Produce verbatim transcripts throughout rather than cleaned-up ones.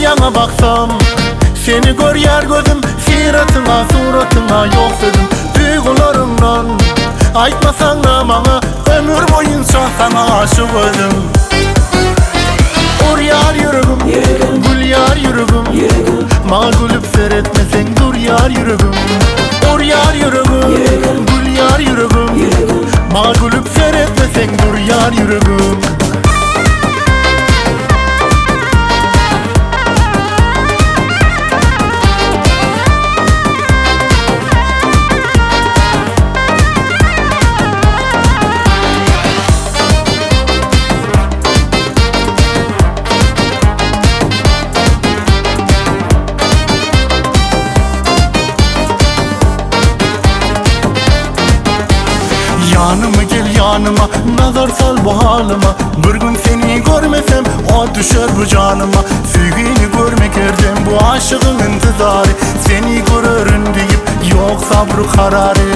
yana baksam, seni gör yer gözüm, siratına suratına yok dedim. Duygularımdan aytmasan da bana, ömür boyunca sana aşık oldum. Or yar yüreğim, gül yar yüreğim, ma gülüp seyretmesen dur yar yüreğim. Or yar yüreğim, gül yar yüreğim, ma gülüp seyretmesen dur yar yüreğim. Yanıma gel yanıma, nazar sal bu halıma. Bir gün seni görmesem o düşer bu canıma. Sevgini görmek erdem bu aşığın intizarı. Seni görürüm deyip yok sabrı kararı.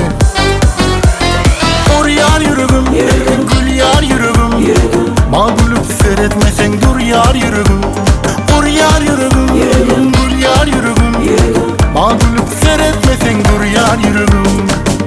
Or yar yüreğim, gül yar yüreğim, ma gülüp seyretmesen dur yar yüreğim. Or yar yüreğim, gül yar yüreğim, ma gülüp seyretmesen dur yar yüreğim.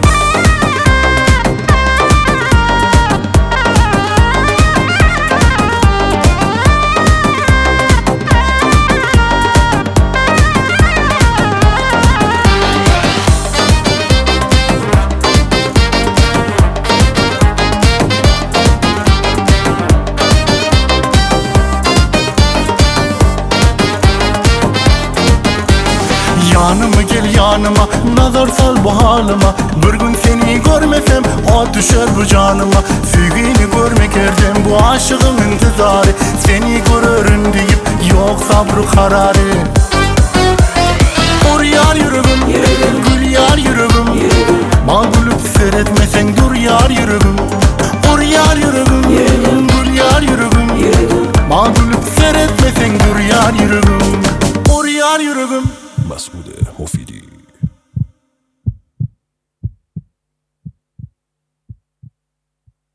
Yanıma gel yanıma, nazar sal bu halıma. Bir gün seni görmesem o düşer bu canıma. Sevgini görmek erdem bu aşığın intizarı. Seni görürüm deyip yok sabrı kararı. Or yar yüreğim, gül yar yüreğim, ma gülüp seyretmesen dur yar yüreğim.